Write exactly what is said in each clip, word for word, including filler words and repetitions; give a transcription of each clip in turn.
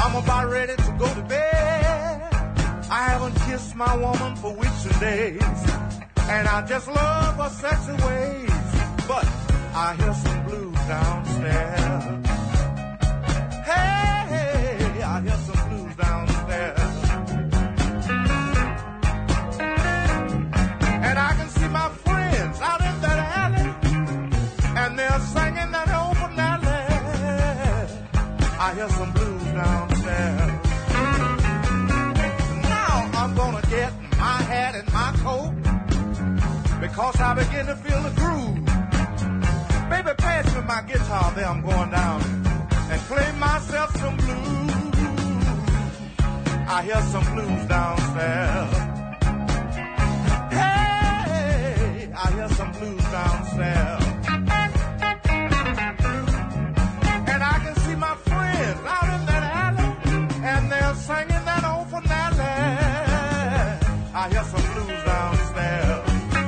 I'm about ready to go to bed. I haven't kissed my woman for weeks and days, and I just love her sexy ways. But I hear some blues downstairs. Hey, hey, I hear some blues downstairs. And I can see my friends out in that alley, and they're singing that open alley. I hear some blues downstairs. Now I'm gonna get my hat and my coat, because I begin to feel the groove. Baby, pass me my guitar, there I'm going down and play myself some blues. I hear some blues downstairs. Hey, I hear some blues downstairs. And I can see my friends out in that alley, and they're singing that old finale. I hear some blues downstairs.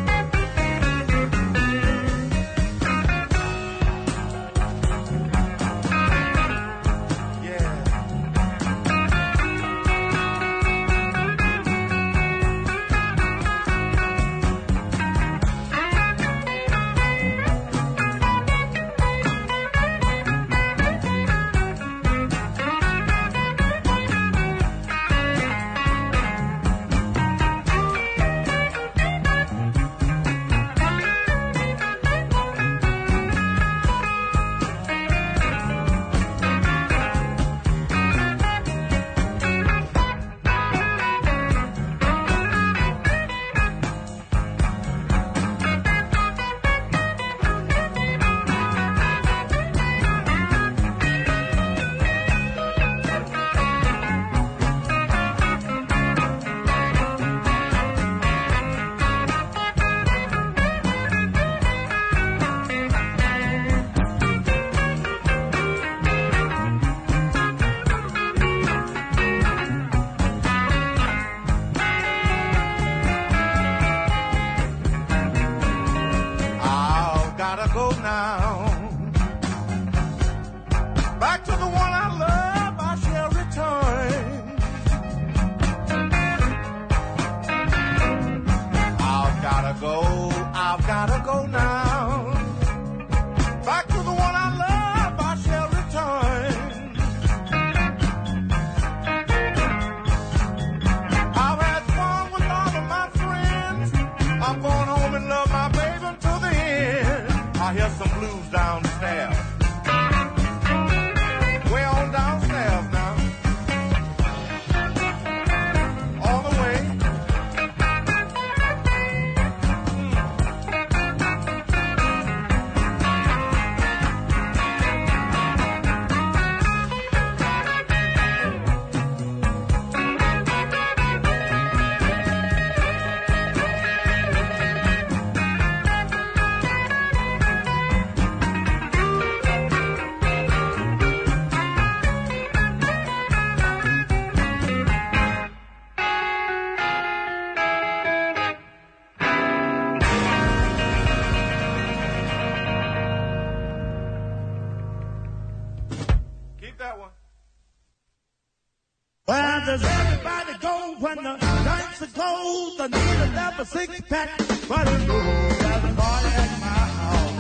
Where does everybody go when the drinks are closed? I need another six pack, but you know there's a party at my house.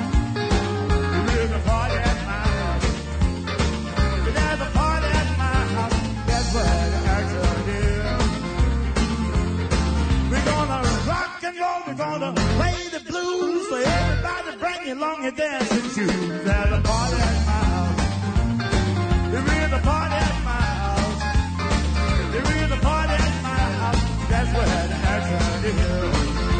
There's a party at my house. There's a party at my house. That's where the action is. We're gonna rock and roll. We're gonna play the blues. So everybody bring along your dancing shoes. There's a party at my house. There's a party at my house. There is a party at my house, that's where the action is.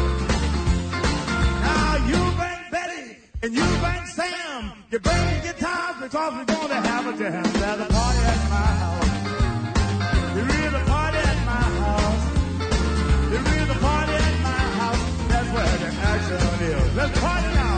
Now you bring Betty and you bring Sam, you bring the guitars because we're going to have a jam. There's a party at my house. There is a party at my house. There is a party at my house, that's where the action is. Let's party now.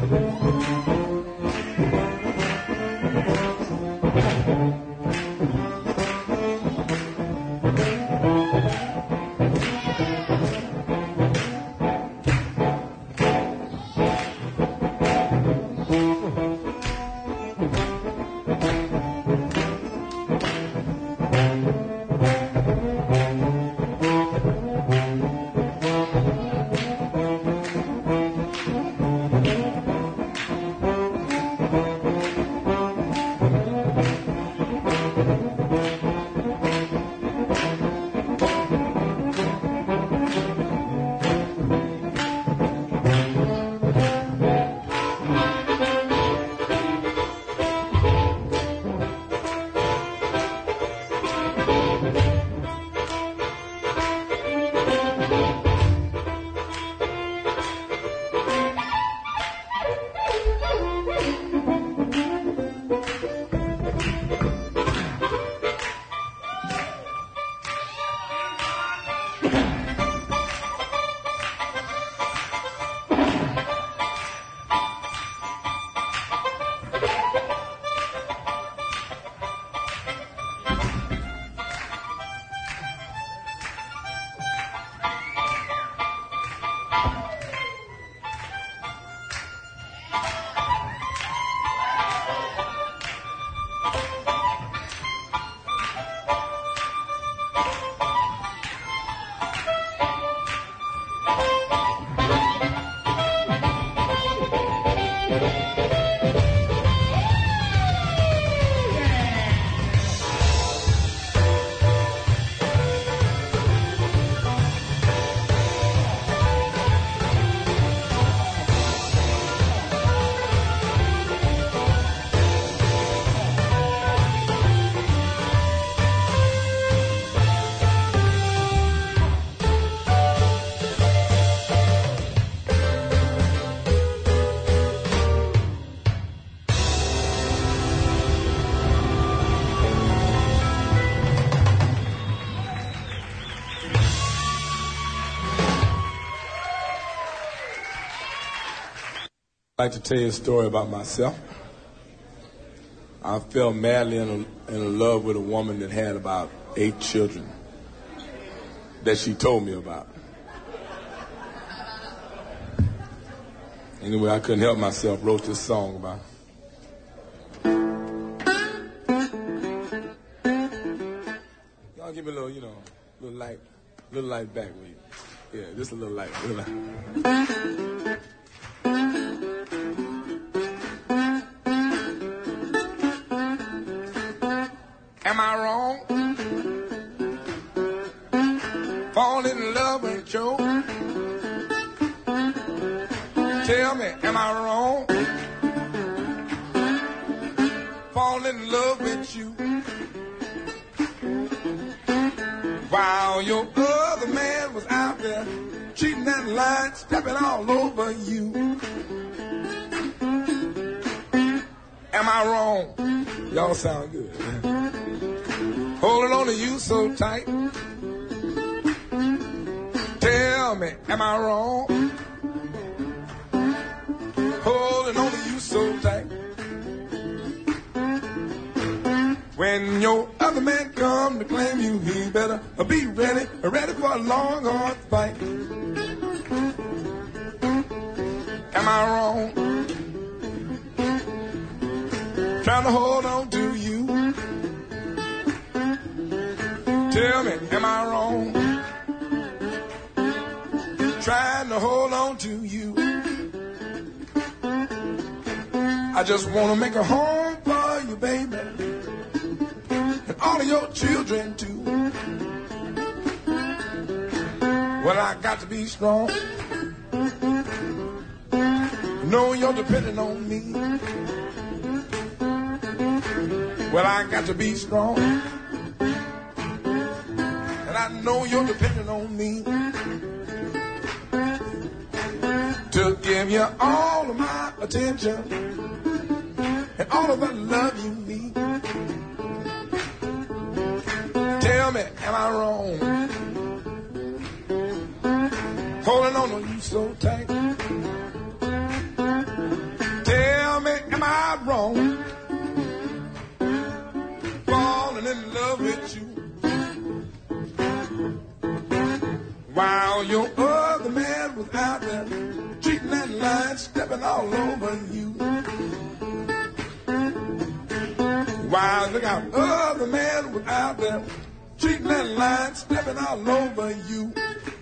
I'd like to tell you a story about myself. I fell madly in, a, in love with a woman that had about eight children that she told me about. Anyway, I couldn't help myself, wrote this song about it. Y'all give me a little, you know, little light, little light back with you. Yeah, just a little light, little light. Am I wrong? Fall in love with Joe? Tell me, am I wrong? Fall in love with you while your other man was out there cheating and lying, stepping all over you. Am I wrong? Y'all sound good. Holding on to you so tight. Tell me, am I wrong? Holding on to you so tight. When your other man come to claim you, he better be ready, ready for a long, hard fight. Am I wrong? Trying to hold on to you. Tell me, am I wrong? Trying to hold on to you. I just want to make a home for you, baby, and all of your children too. Well, I got to be strong. Know you're depending on me. Well, I got to be strong. And I know you're depending on me to give you all of my attention and all of the love you need. Tell me, am I wrong? Holding on to you so tight. right wrong, falling in love with you, while your other man was out there cheating that line, stepping all over you. While look out, other man was out there cheating that line, stepping all over you.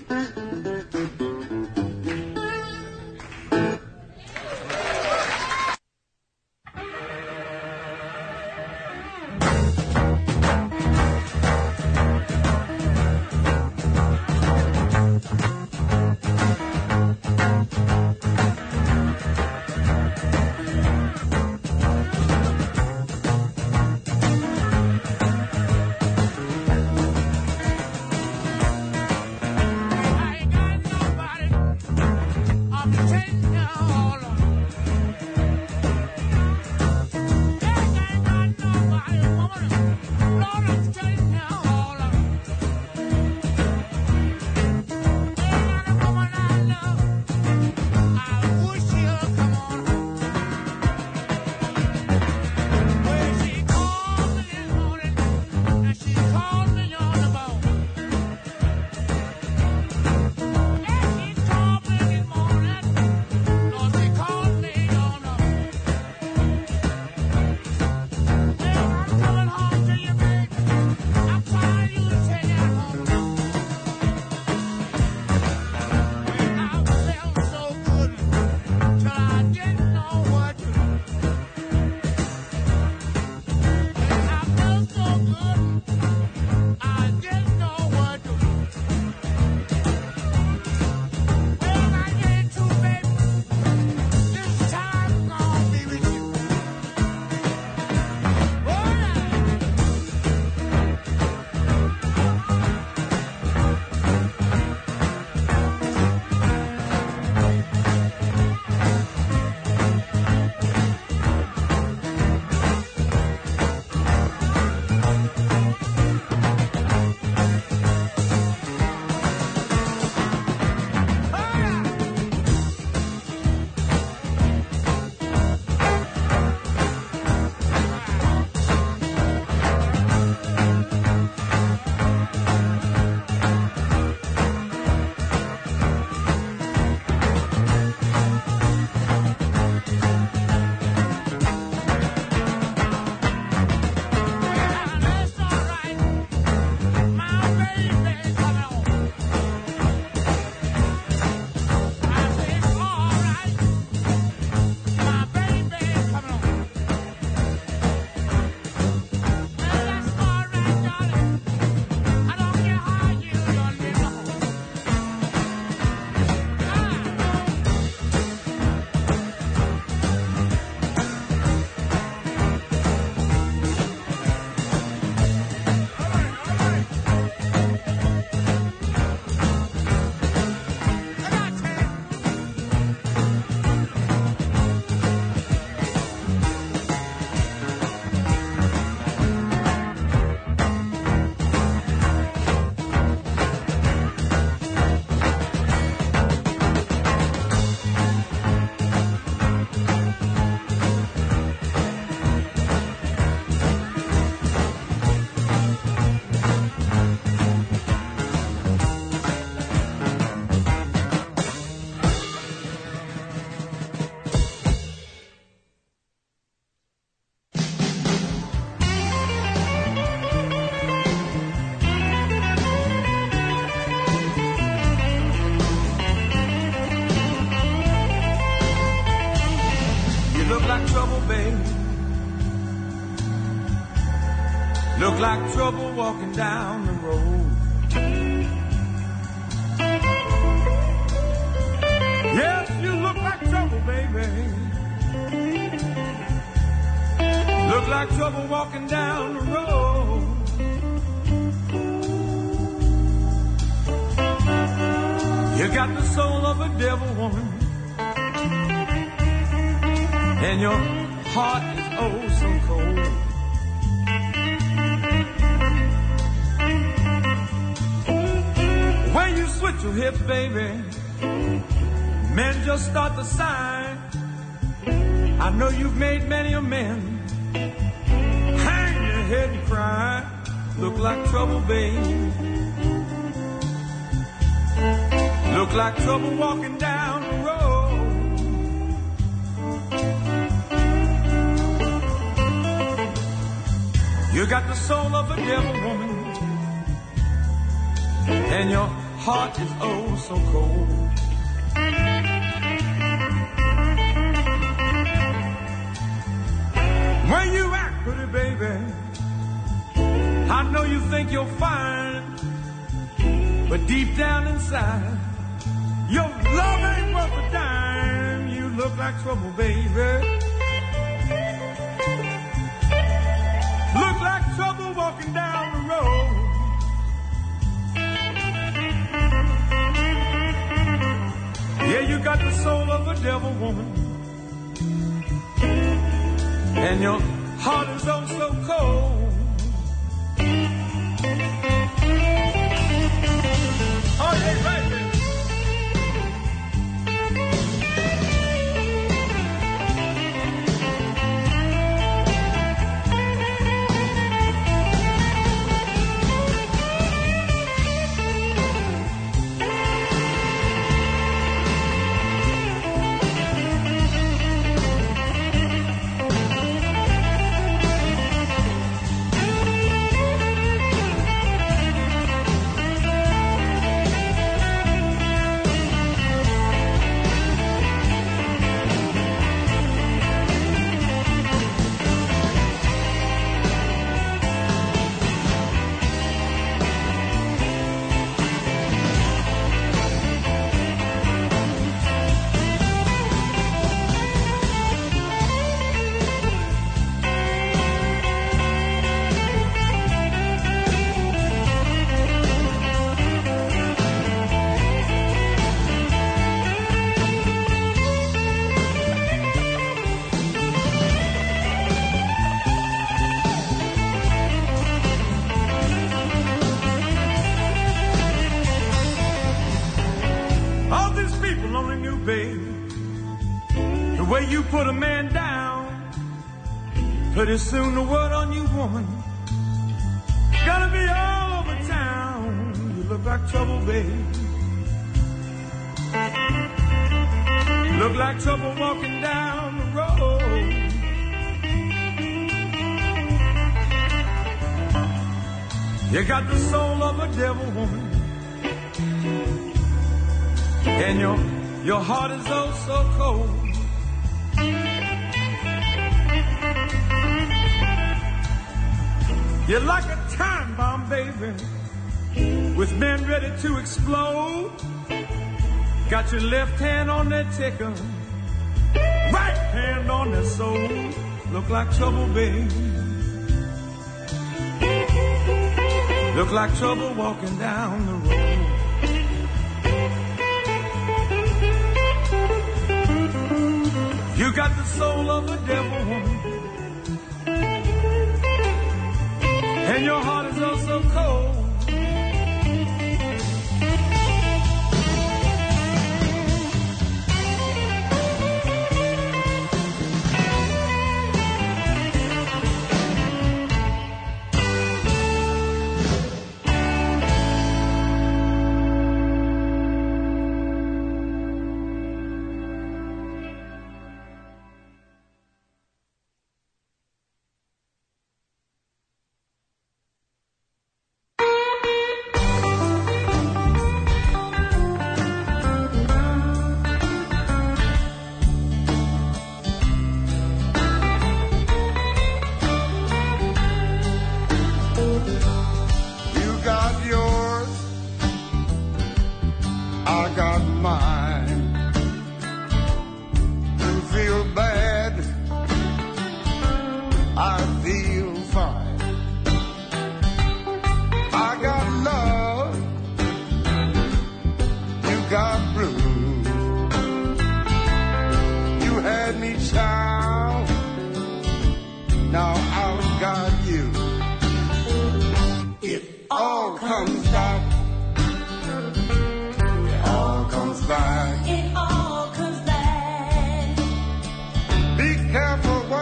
Look like trouble walking down the road. Yes, you look like trouble, baby. Look like trouble walking down the road. You got the soul of a devil woman, and your heart is oh so cold. When you switch your hips, baby, men just start to sigh. I know you've made many amends. Hang your head and cry. Look like trouble, babe. Look like trouble walking down the road. You got the soul of a devil, woman, and your heart is oh so cold. When you act pretty, baby, I know you think you're fine, but deep down inside, your love ain't worth a dime. You look like trouble, baby. Look like trouble walking down the road. Yeah, you got the soul of a devil, woman, and your heart is oh so cold. Oh, yeah, right there. Put a man down, pretty soon the word on you, woman, gonna be all over town. You look like trouble, babe. Look like trouble walking down the road. You got the soul of a devil, woman, and your your heart is oh so cold. You're like a time bomb, baby, with men ready to explode. Got your left hand on their ticker, right hand on their soul. Look like trouble, baby. Look like trouble walking down the road. You got the soul of a devil, woman, and your heart is oh so cold.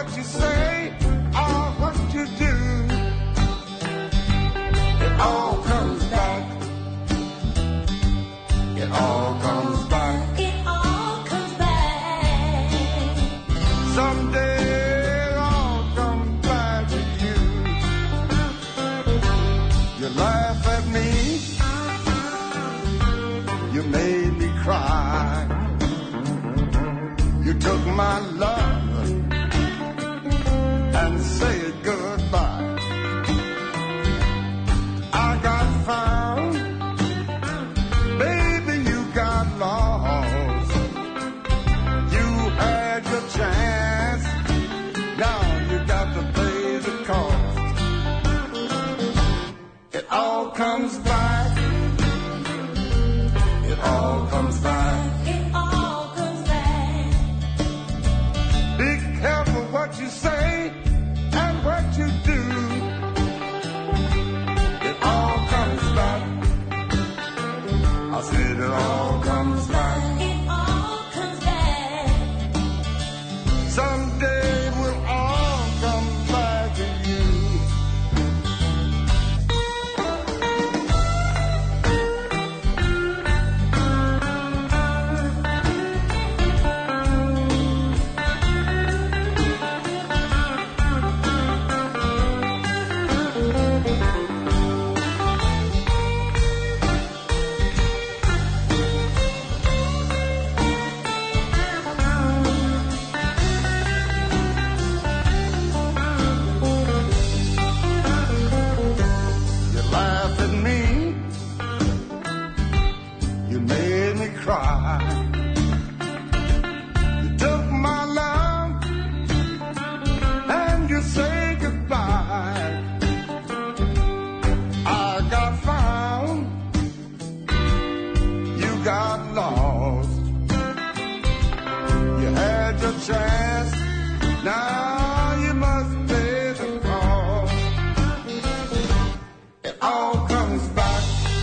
what you say or what you do, it all comes back. It all comes back. It all comes back. Someday it all comes back to you. You laugh at me. You made me cry. You took my love and said goodbye. I got found. Baby, you got lost. You had your chance. Now you got to pay the cost. It all comes back. It all comes back. It all comes back. Be careful what you say and what you do. It all comes back. I said it all comes back. It all comes back. Someday we'll all come back to you. You laughed at me. You made me cry. You took my love and you say goodbye. I got found. You got lost. You had your chance. Now you must pay the cost. It all comes back.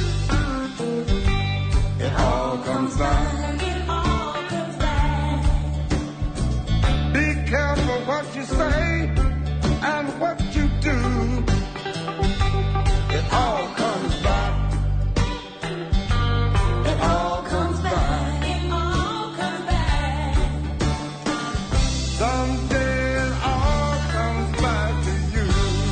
It all comes back. It all comes back. Be careful what you say and what you do. It all comes back. It all comes back. It all comes back. Someday it all comes back to you.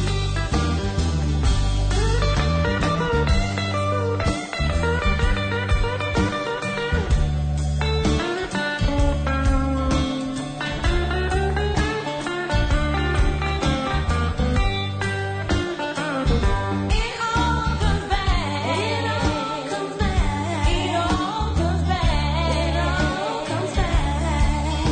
It all comes back. It all comes back. It all comes back. It all comes back.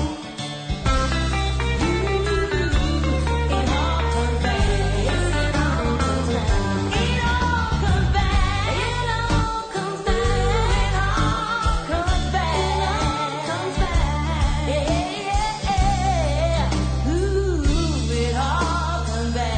It all comes back. It all comes back. It all comes back. It all comes back. It all comes back. Comes back. Yeah, yeah. Ooh, it all comes back.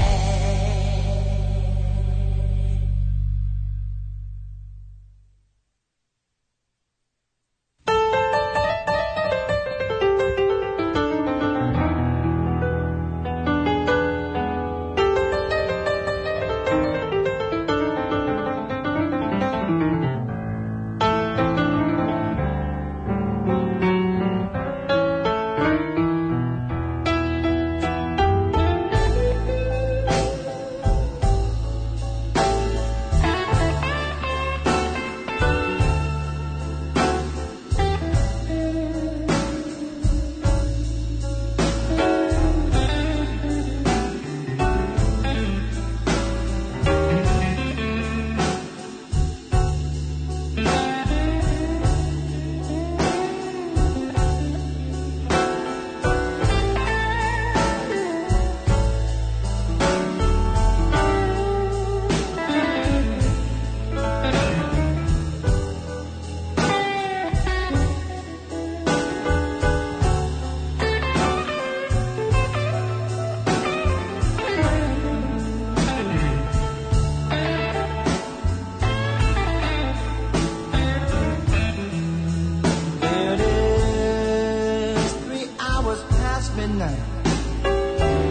It is three hours past midnight.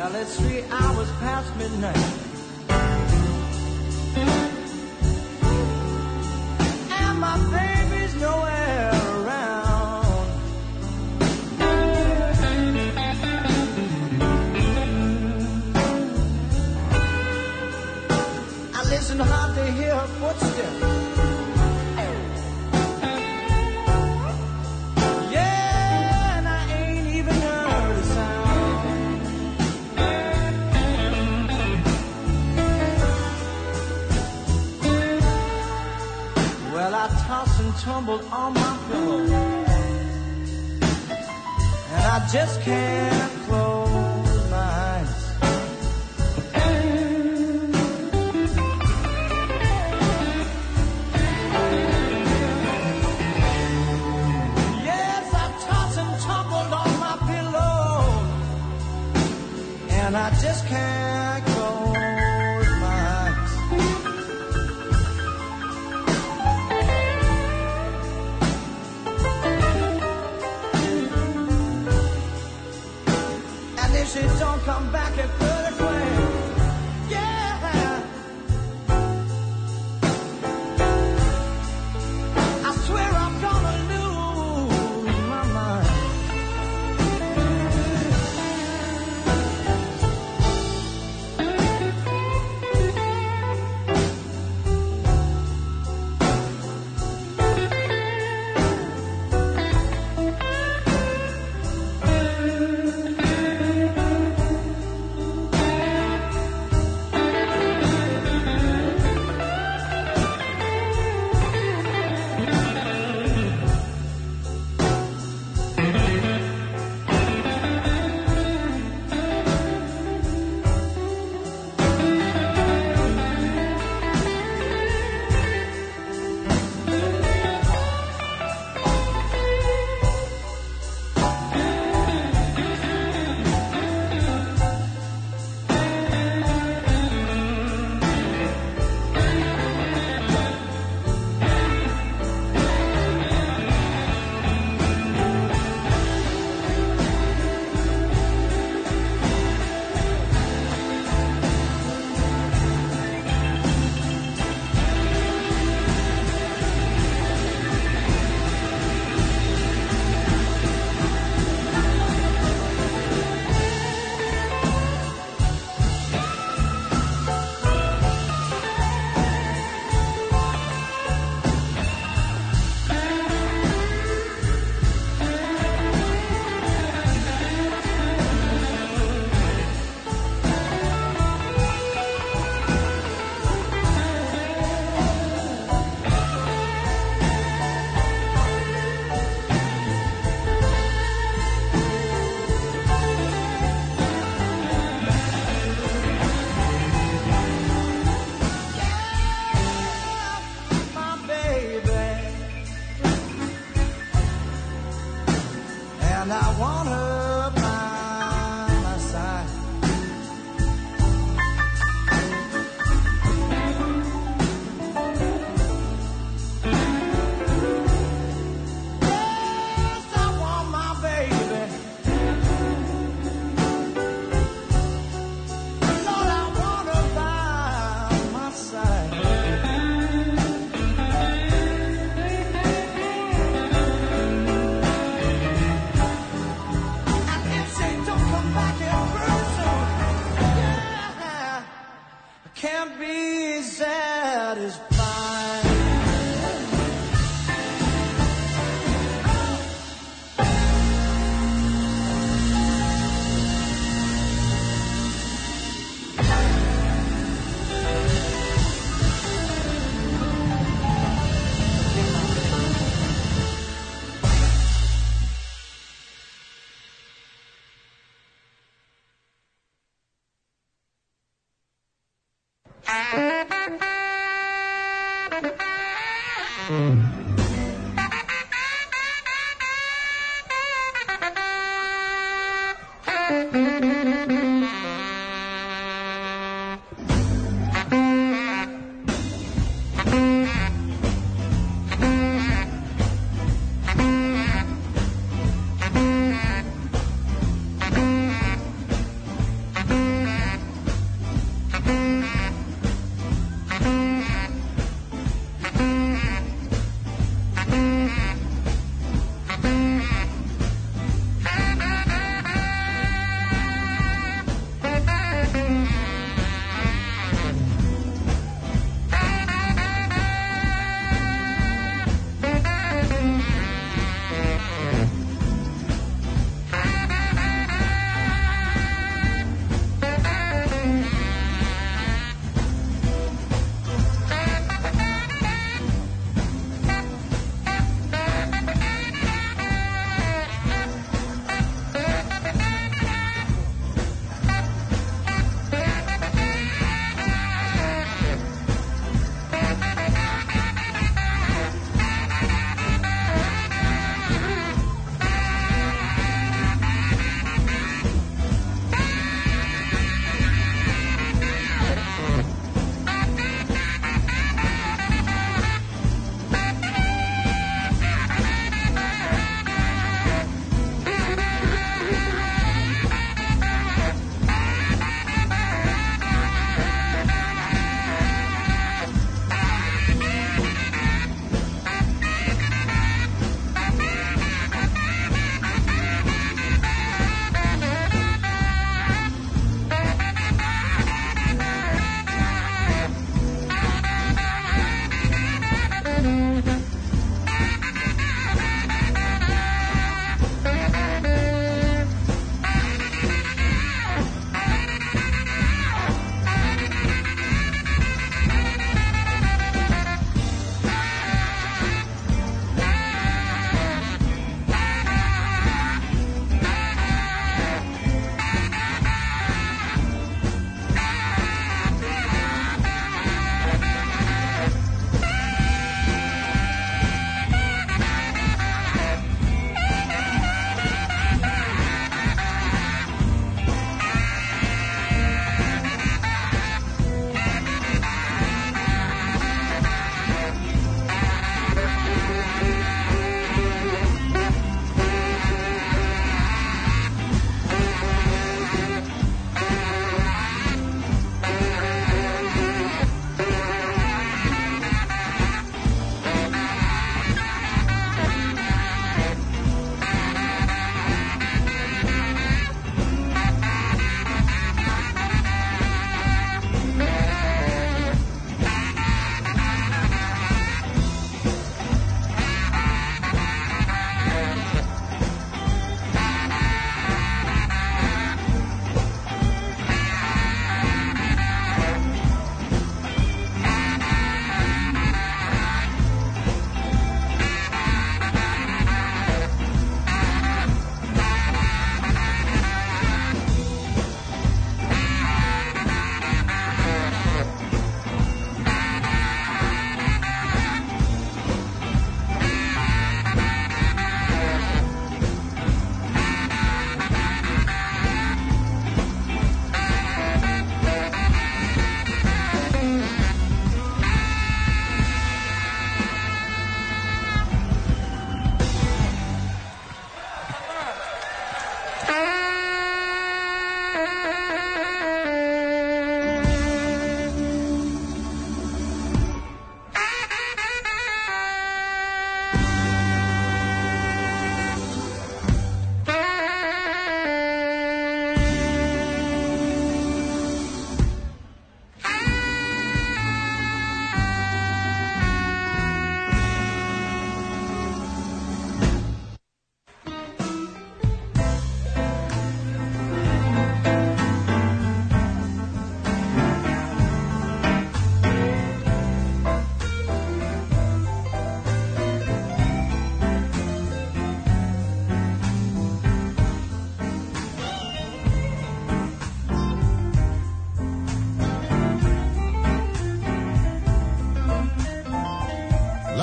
Well, it's three hours past midnight. And my baby's nowhere around. I listen hard to hear her footsteps. Yeah, and I ain't even heard a sound. Well, I tossed and tumbled on my pillow, and I just can't close my eyes. Yes, I tossed and tumbled on my pillow, and I just can't close my eyes. And if she don't come back at thirty grand, yeah, I swear I'm gonna lose my mind. My baby, and I want her by my side. Yes, I want my baby. Lord, I want her by my side. And if she don't come back in person, yeah, I can't be satisfied.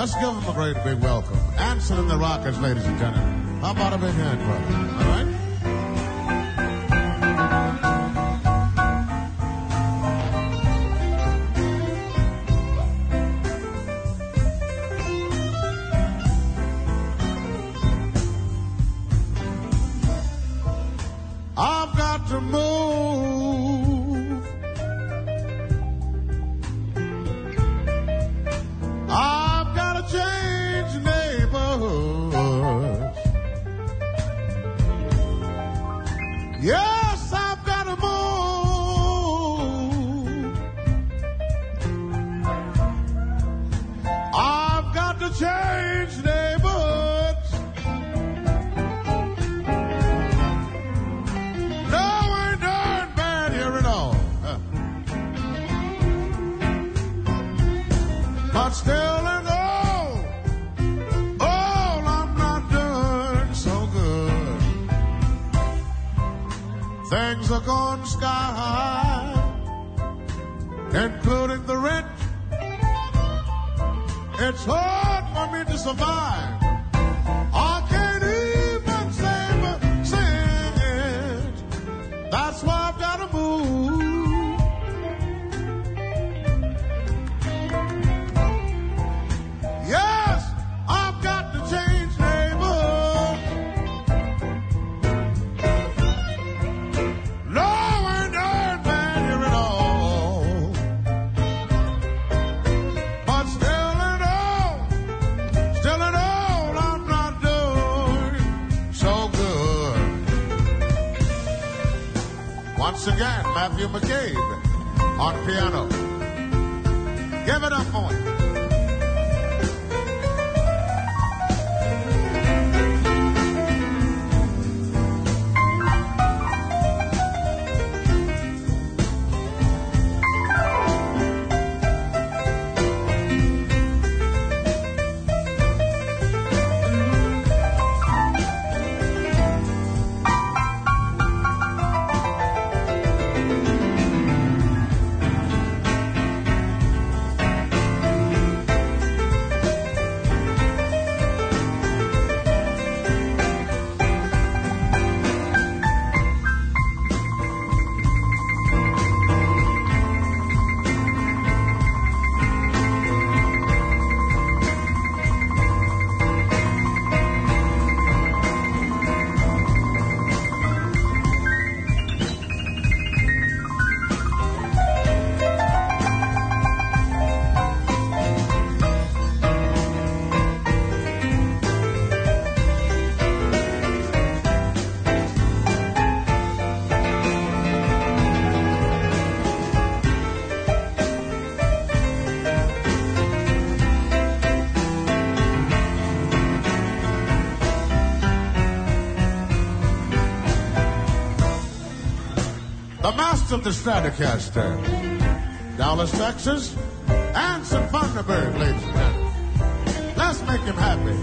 Let's give them a great big welcome. Anson and the Rockets, ladies and gentlemen. How about a big hand for them? All right? I've got to move. I've got to change neighborhoods. Yes, I've got to move. I've got to change neighborhoods. No, ain't doing bad here at all. Huh. But still and all, all I'm not doing so good. Things are going sky high, including the rent. It's hard for me to survive. I can't even save a cent. That's why I've got to move. Yes, I've got to change neighborhoods. No, ain't doing bad here at all. But still and all, still and all, I'm not doing so good. Once again, Matthew McCabe on piano. Give it up for him. The master of the Stratocaster, Dallas, Texas, Anson Thunderbird, ladies and gentlemen. Let's make him happy.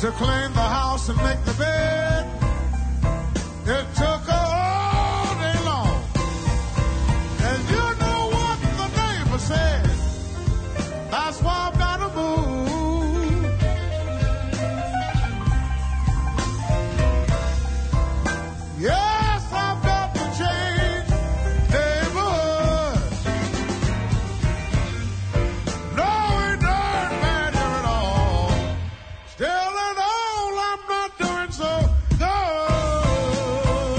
to clean the house and make the bed. It took all day long. And you know what the neighbor said? That's why I've got to move. Yes, I've got to change neighborhoods. No, it doesn't matter at all. Still at all, I'm not doing so good.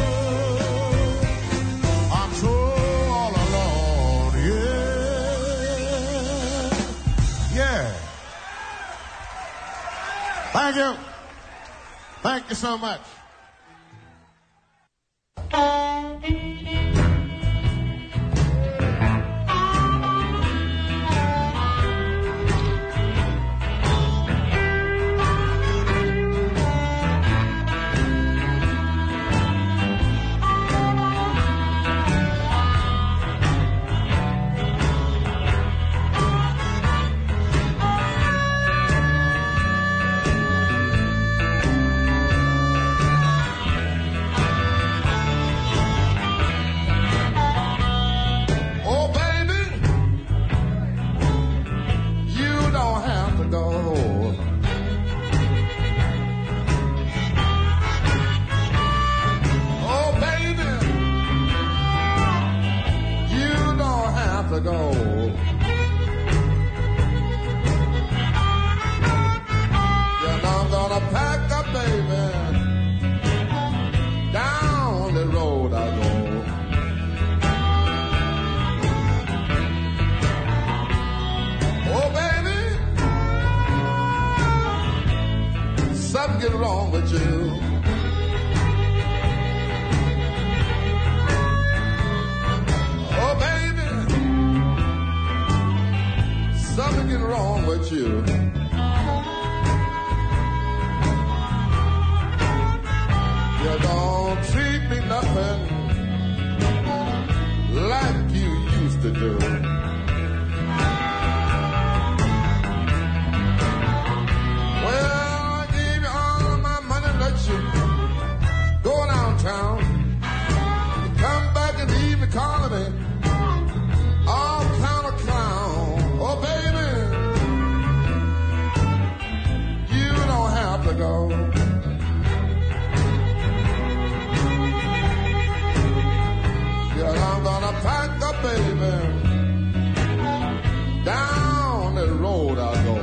I'm so all alone, yeah. Yeah. Thank you. Thank you so much. Oh, baby, you don't have to go. Oh, baby, you don't have to go. You're not gonna pack up, baby. Down the road I go. Oh, baby, something get wrong with you. Oh, baby, something get wrong with you. You don't treat me nothing like you used to do. Well, I gave you all my money, let you go downtown. Come back and leave me calling me all kind of clown. Oh, baby, you don't have to go. Yeah, I'm gonna pack up, baby. Down the road I go.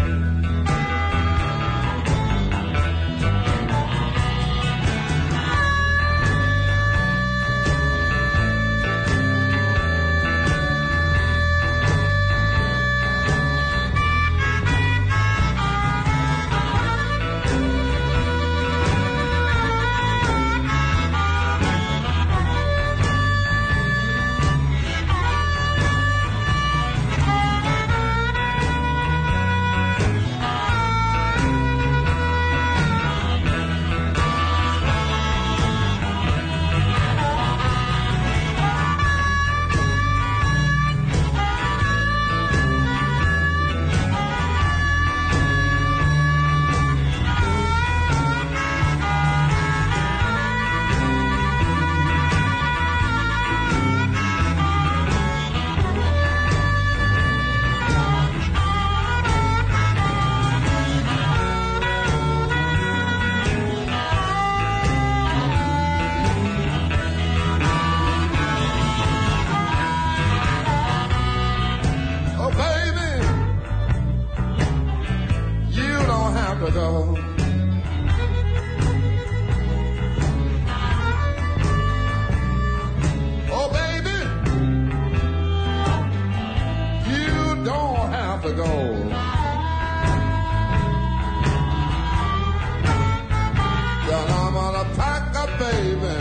Oh, baby, you don't have to go. Oh, baby, you don't have to go. Then I'm gonna pack up, baby.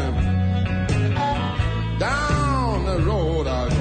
Down the road I go.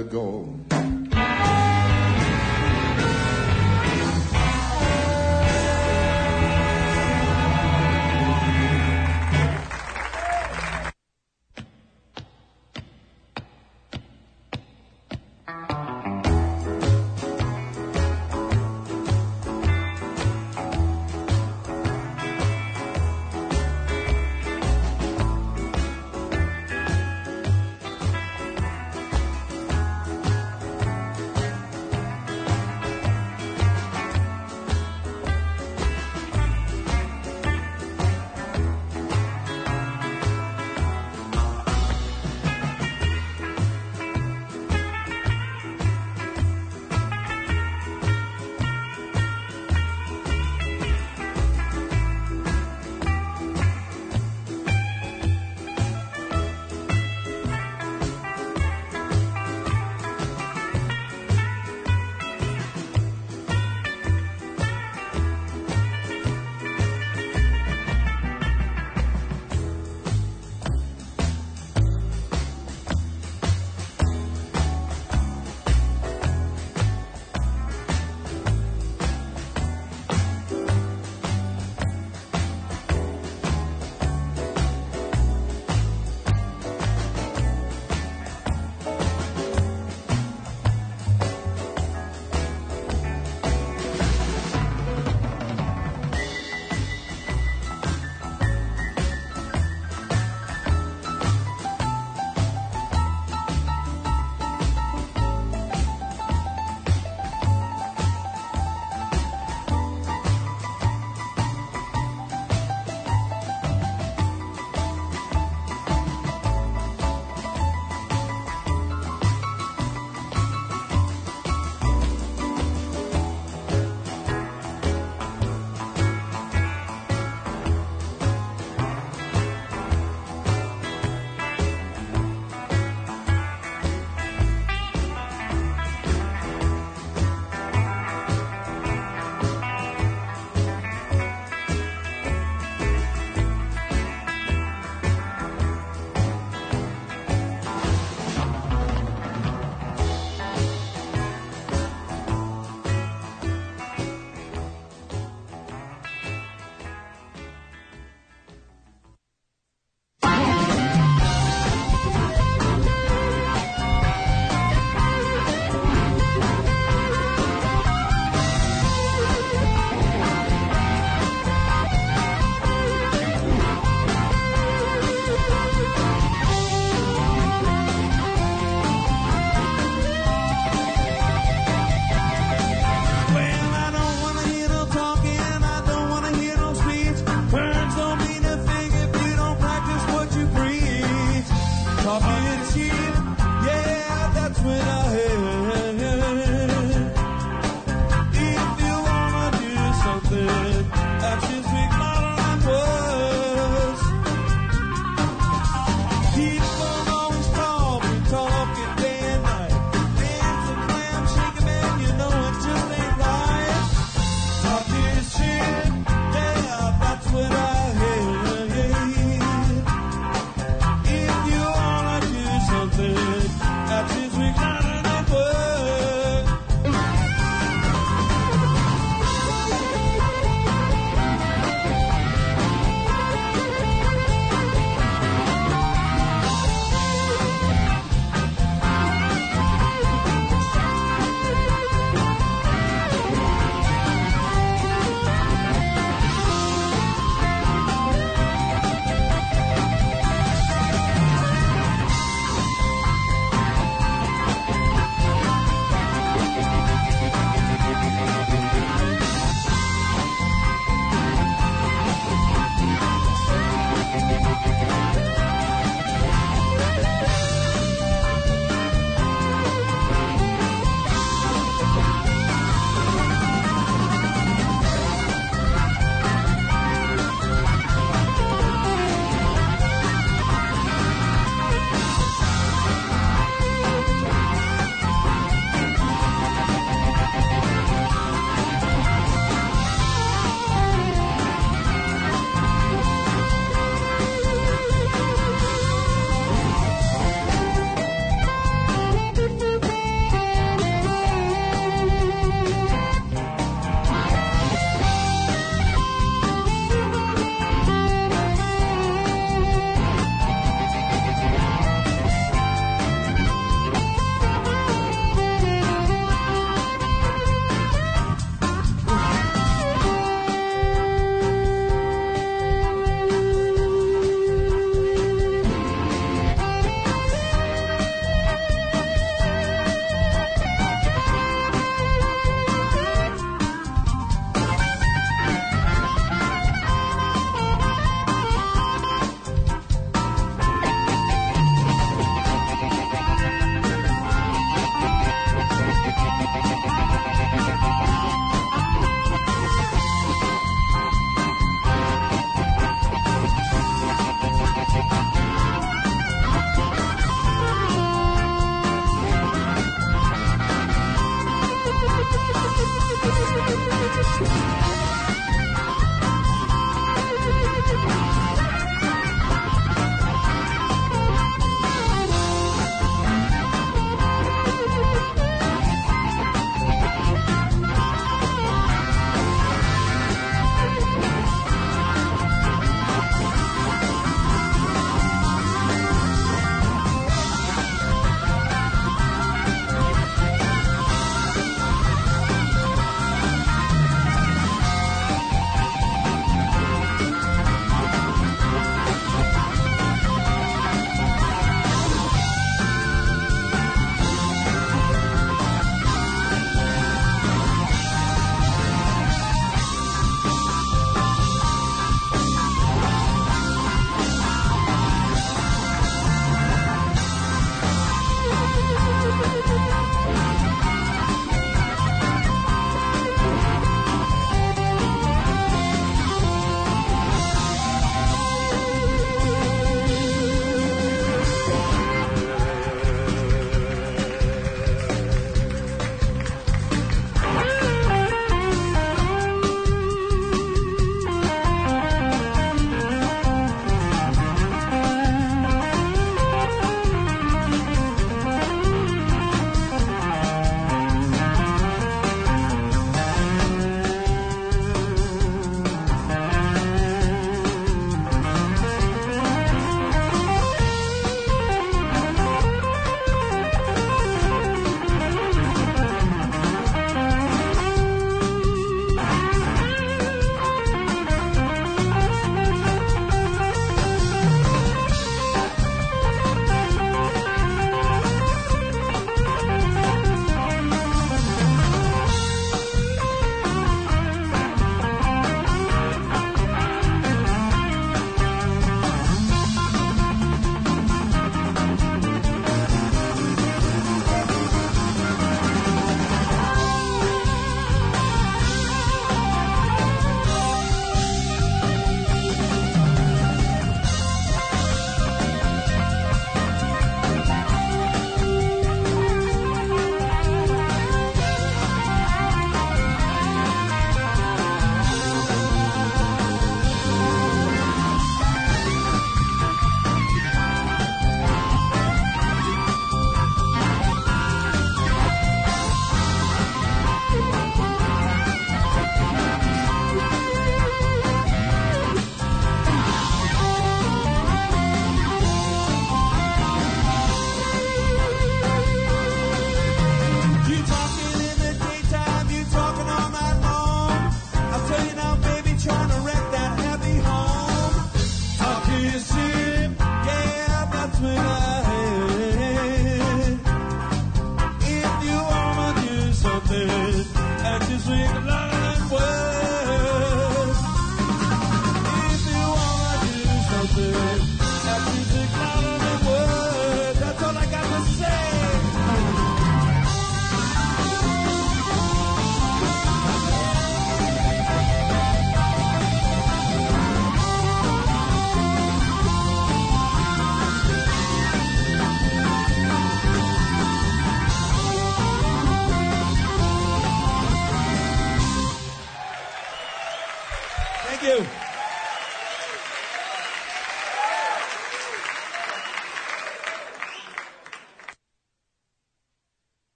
to go.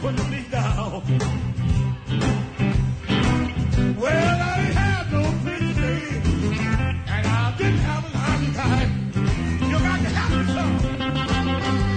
putting me down. Well, I had no place to stay, and I didn't have a lot of time. You got to help me some.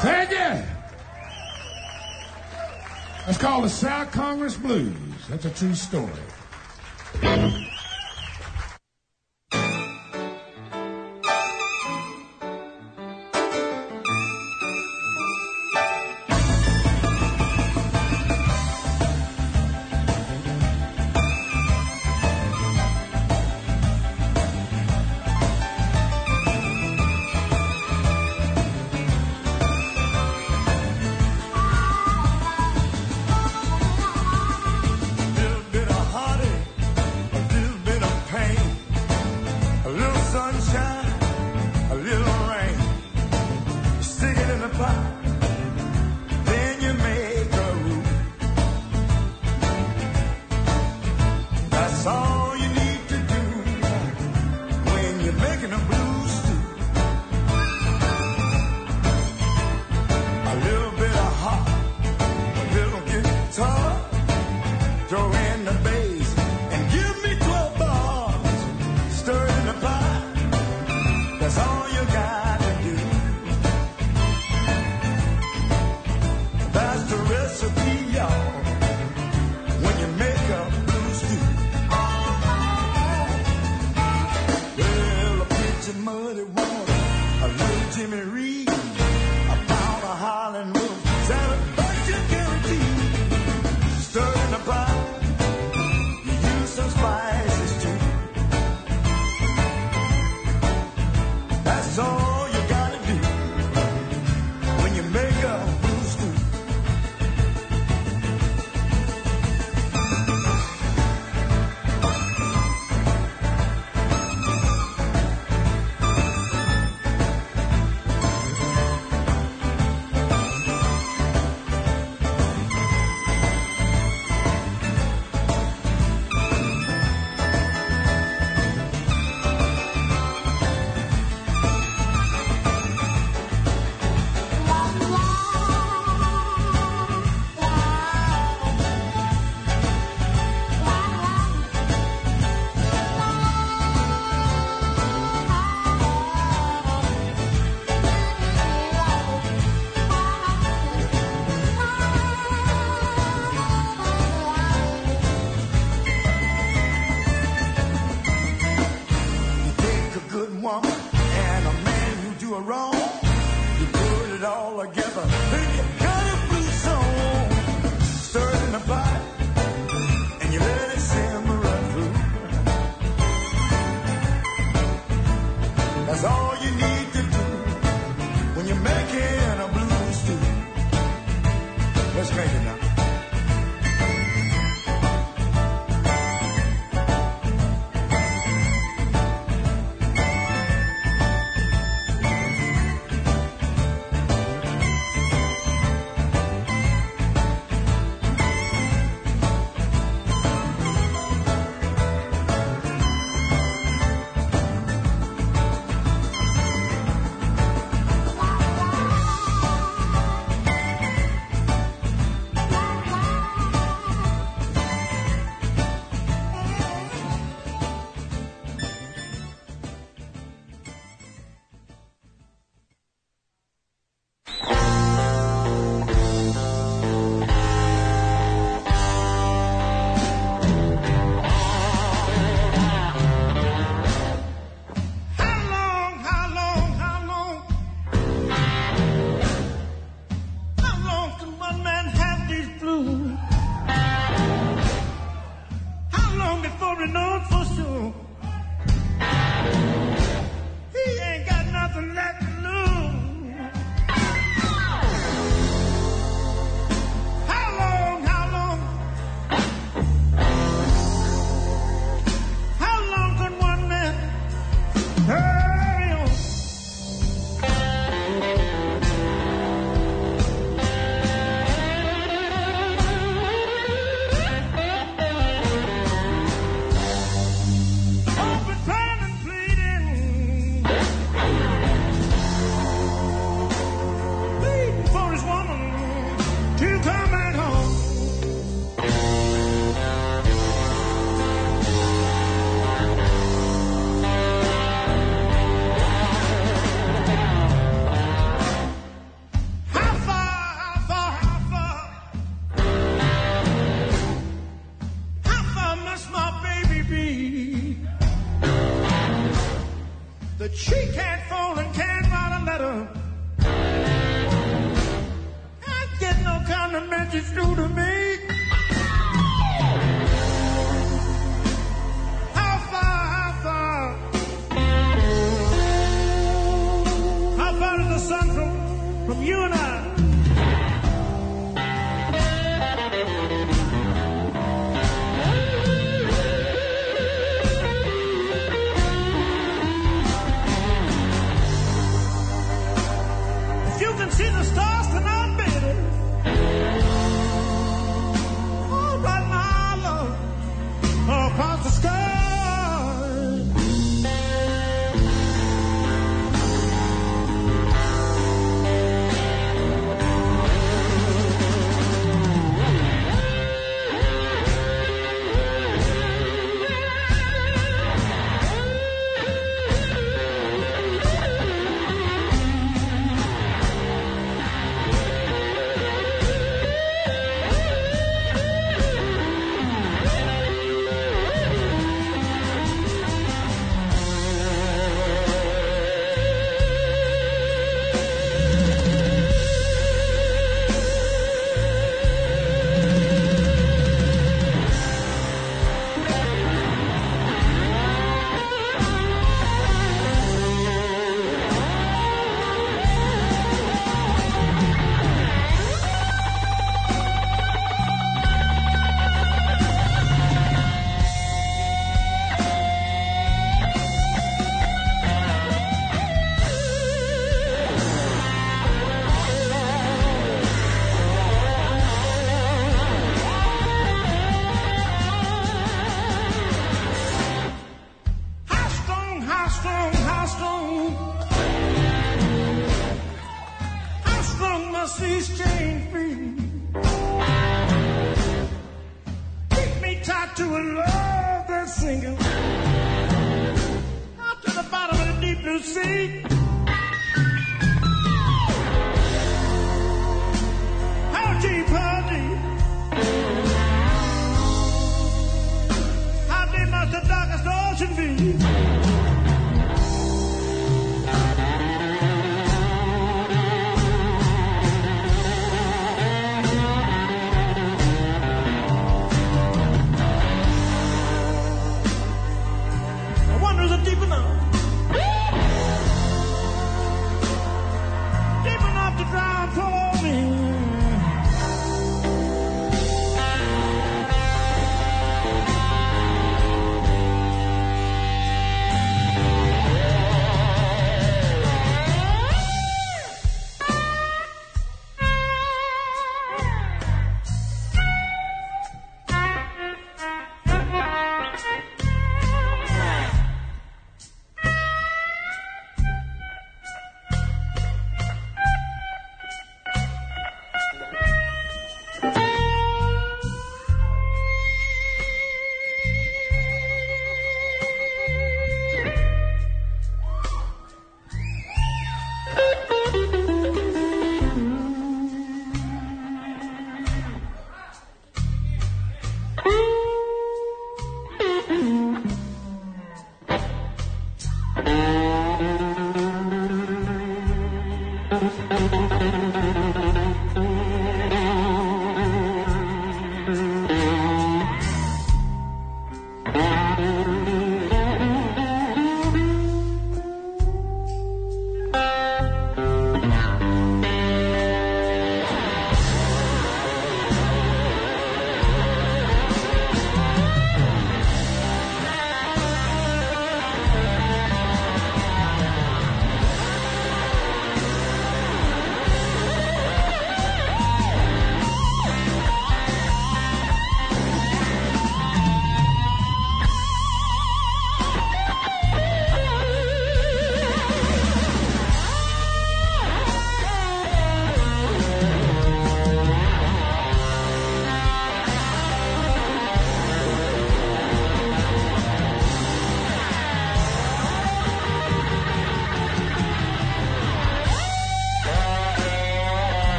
Thank you. That's called the South Congress Blues. That's a true story. Little bit of heart it's true to me. How far, how far, how far is the sun from, from you and I? You can see the stars tonight, baby. Oh, right now, love, all across the sky.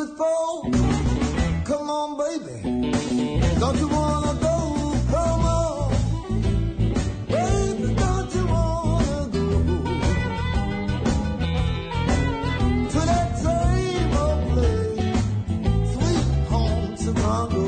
it for. Come on, baby. Don't you wanna go? Come on. Baby, don't you wanna go to that same old place, sweet home Chicago.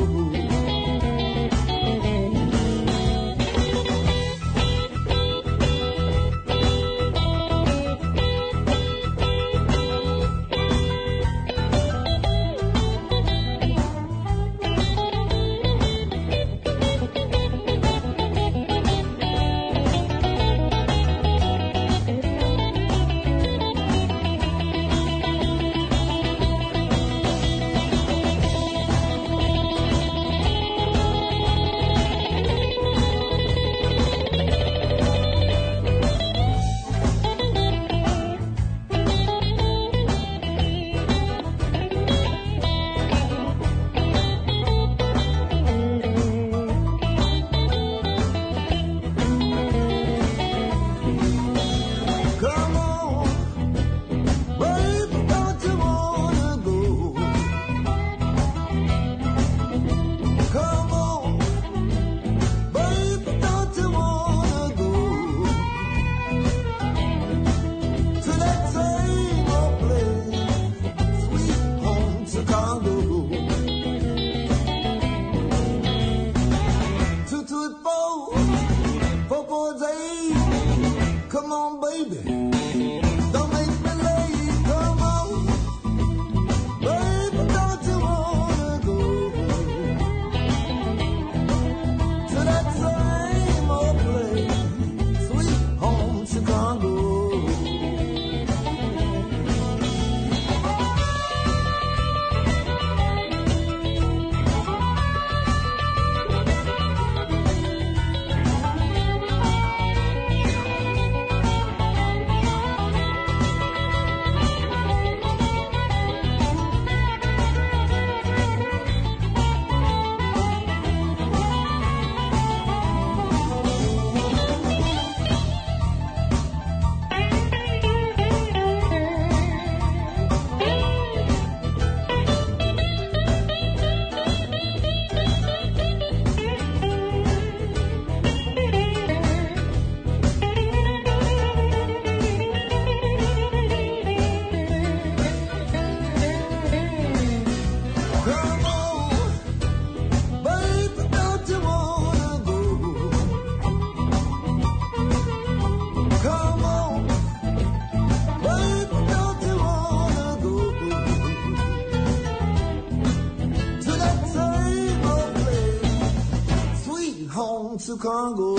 Congo.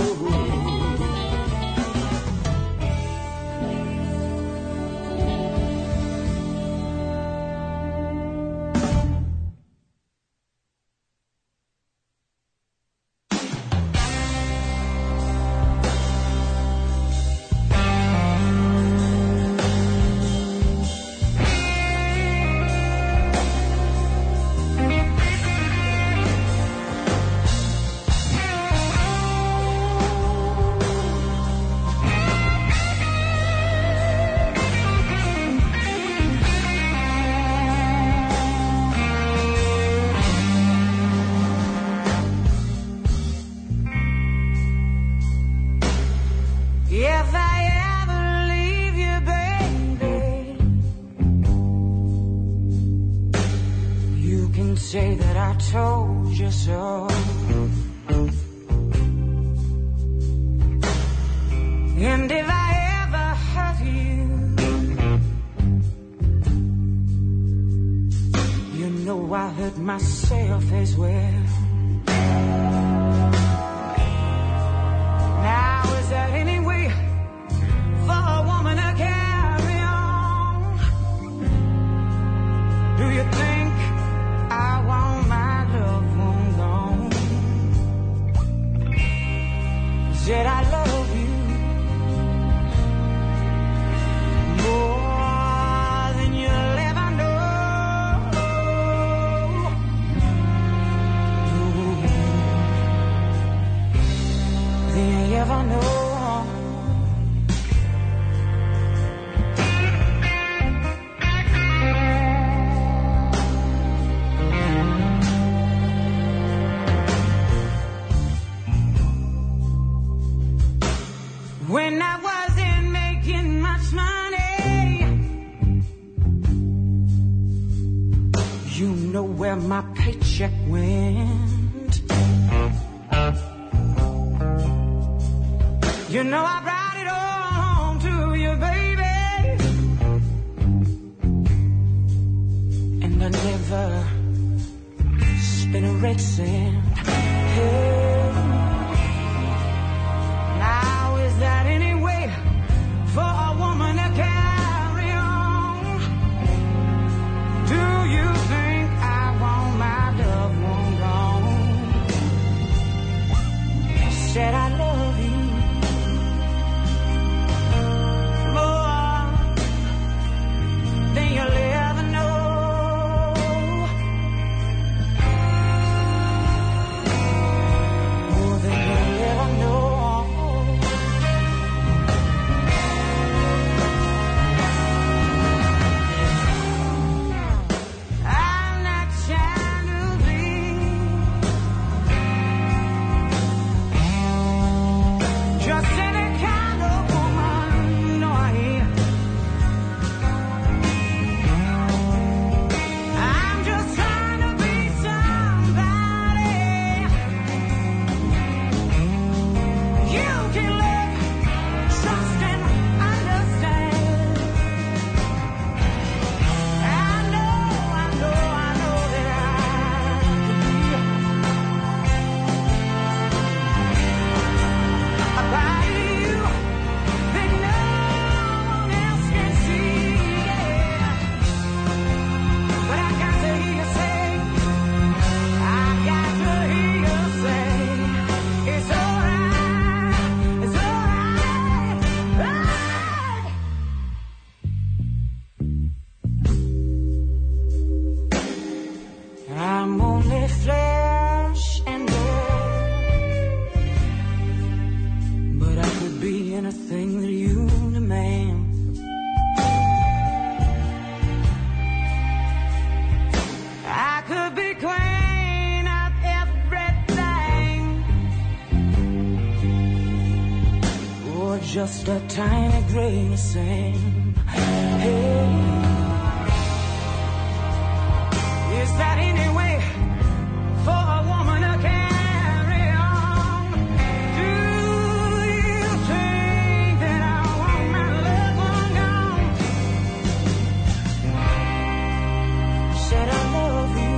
Say that I told you so. And if I ever hurt you, you know I hurt myself as well. Now is there any way for a woman to carry on? Do you think I want my loved one gone? Said I love you more than you'll ever know. Than you ever know. paycheck went. You know I brought it all home to you, baby, and I never spent a red cent. Hey. Now is that any way for a woman to carry on? Do you think I want my loved one gone? Said I love you more than you'll ever know. More than you'll ever know. I'm not trying to be just any kind of woman, no, I ain't. I'm just trying to be somebody you can love, trust, and understand. I know, I know, I know that I could be a part of you that no one else can see, yeah. But I got to hear you say, I got to hear you say, it's alright, it's alright, right. I'm only flesh and blood, but I could be anything that you demand. I could be queen of everything, or just a tiny grain of sand. Hey, is that any way for a woman to carry on? Do you think that I want my loved one gone? Said I love you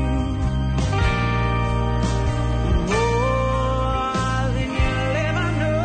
more than you'll ever know.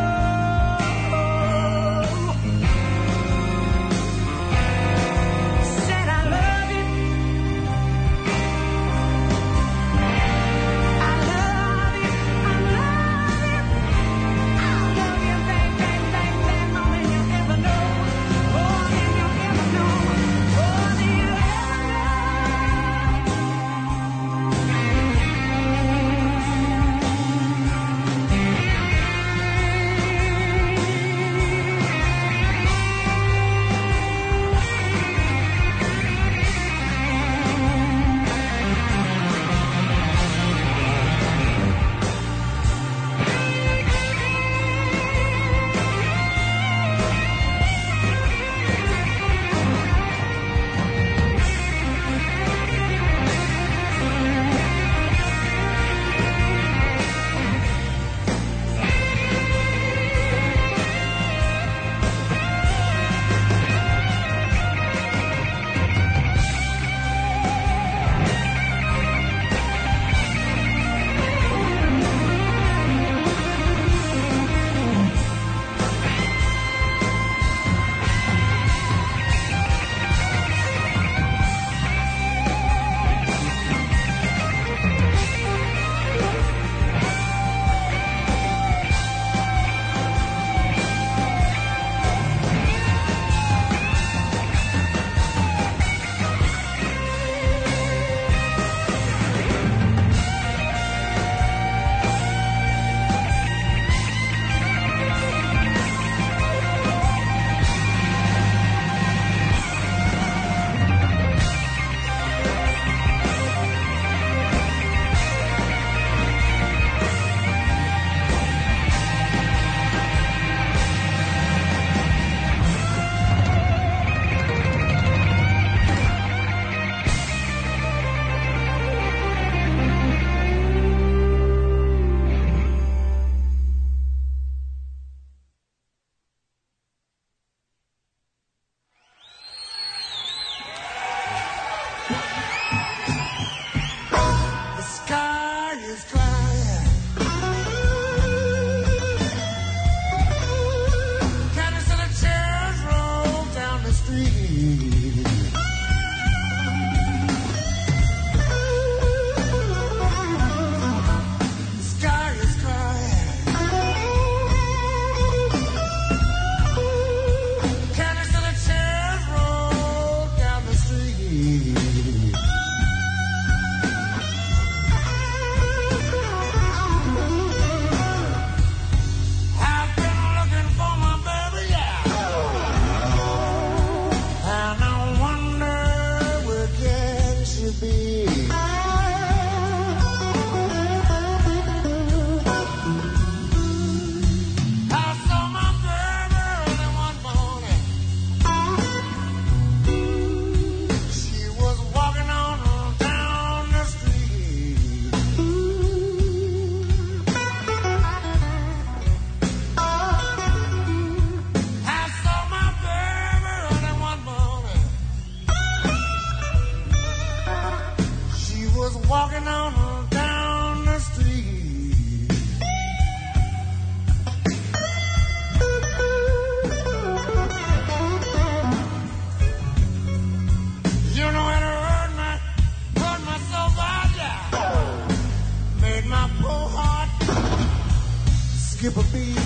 skip a beat.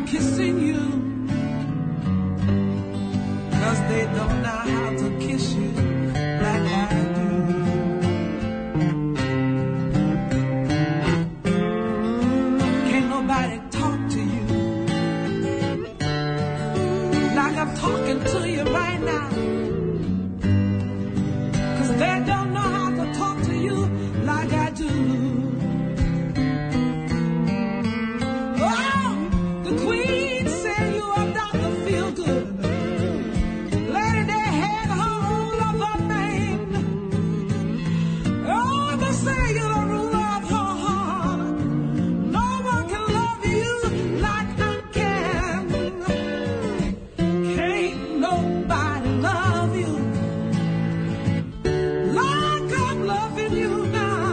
kissing you, 'cause they don't know how to kiss you like I do. Can't nobody talk to you like I'm talking to you right now, 'cause they don't know how to talk to you like I do. Oh, the Queen said you are Doctor Feelgood. Lady, they had her all of her name. Oh, they say you're the ruler of her heart. No one can love you like I can. Can't nobody love you like I'm loving you now.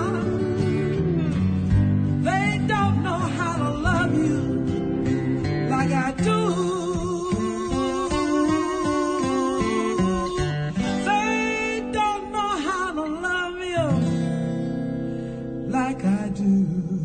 They don't know how to love you like I do. They don't know how to love you like I do.